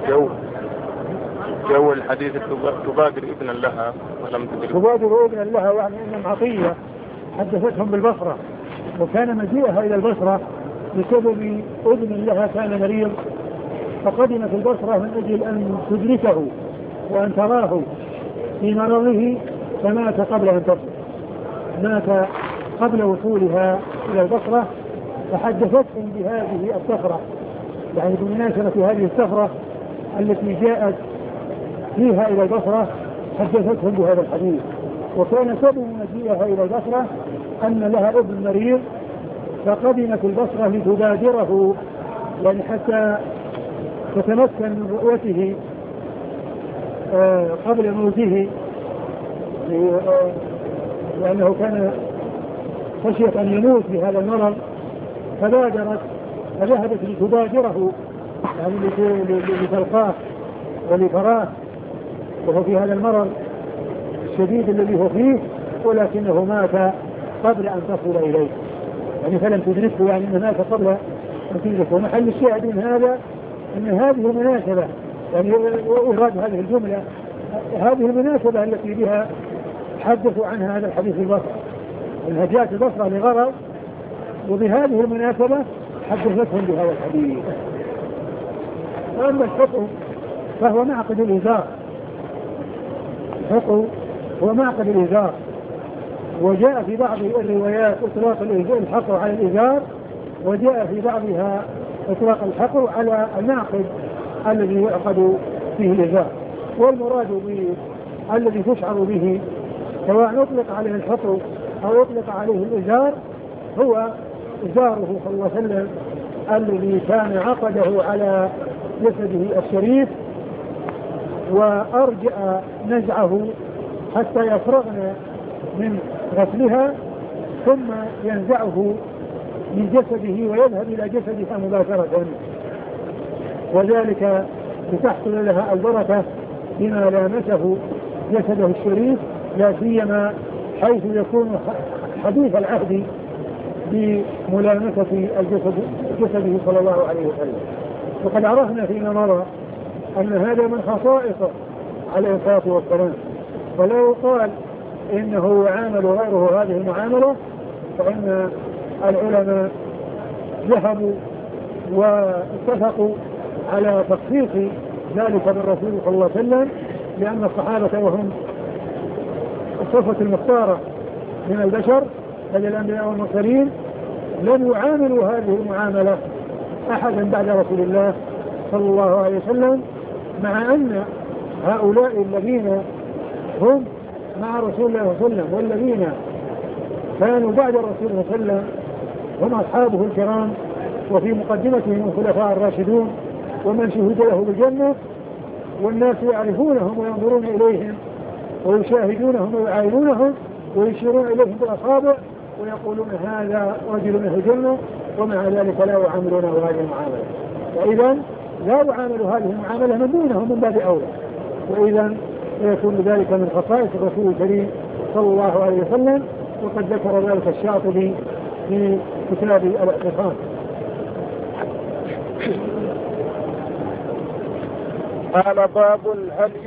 جو الحديث تبادر ابنا لها ولم تدرك. تبادر ابنا لها يعني أن عطية حدثتهم بالبصرة، وكان مجيئها إلى البصرة بسبب ابن لها كان مريض، فقدمت البصرة من أجل أن تدركه وأن تراه في مرضه، فمات قبل أن تصل، مات قبل وصولها إلى البصرة، فحدثتهم بهذه السفرة، يعني بمناسبة هذه السفرة التي جاءت فيها إلى البصرة حدثتهم بهذا الحديث. وكان سبب مجيئها إلى البصرة أن لها ابن مريض، فقدمت البصرة لتبادره يعني حتى تتمكن من رؤيته قبل موته، لأنه كان خشية أن يموت بهذا المرض، فبادرت فذهبت لتبادره يعني لتلقاه ولتراه وهو في هذا المرض الشديد الذي هو فيه، ولكنه مات قبل أن تصل إليه، يعني فلم تدركه، يعني أنه مات قبل أن تدركه. ومحل الشاهد من هذا أن هذه المناسبة، يعني وإيراد هذه الجملة هذه المناسبة التي بها حدثوا عنها هذا الحديث البصرة، أنها جاءت البصرة لغرض، وبهذه المناسبة حدثتهم بهذا الحديث. وأما الحكم فهو معقد الإزار، الحكم هو معقد الإزار، وجاء في بعض الروايات إطلاق الحقر على الإزار، وجاء في بعضها إطلاق الحقر على المعقد الذي يعقد فيه الإزار. والمراد الذي تشعر به سواء أطلق عليه الحقر أو أطلق عليه الإزار هو إزاره صلى الله عليه وسلم الذي كان عقده على جسده الشريف، وأرجأ نزعه حتى يفرغن من غسلها، ثم ينزعه من جسده ويذهب إلى جسدها مباشرة، وذلك لتحصل لها البركة بما لامسه جسده الشريف، لا سيما حيث يكون حديث العهد بملامسة جسده صلى الله عليه وسلم. وقد عرفنا فيما مضى أن هذا من خصائصه عليه الصلاة والسلام، ولو قال إنه يعامل غيره هذه المعاملة فإن العلماء ذهبوا واتفقوا على تخصيص ذلك بالرسول صلى الله عليه وسلم، لأن الصحابة وهم الصفة المختارة من البشر بل الأنبياء والمرسلين لم يعاملوا هذه المعاملة أحدا بعد رسول الله صلى الله عليه وسلم، مع أن هؤلاء الذين هم مع رسول الله صلى الله عليه وسلم والذين كانوا بعد الرسول صلى الله عليه وسلم هم أصحابه الكرام، وفي مقدمتهم الخلفاء الراشدون ومن شهد له بالجنة، والناس يعرفونهم وينظرون إليهم ويشاهدونهم ويعاينونهم ويشيرون إليهم بالأصابع ويقولون هذا رجل أهل الجنة، ومع ذلك لا يعاملونه هذه المعاملة. وإذا لا يعامل هذه المعاملة من دونهم من باب أولى، وإذا يكون ذلك من خصائص الرسول الكريم صلى الله عليه وسلم، وقد ذكر ذلك الشاطبي في كتاب الاعتصام. قال باب الهدي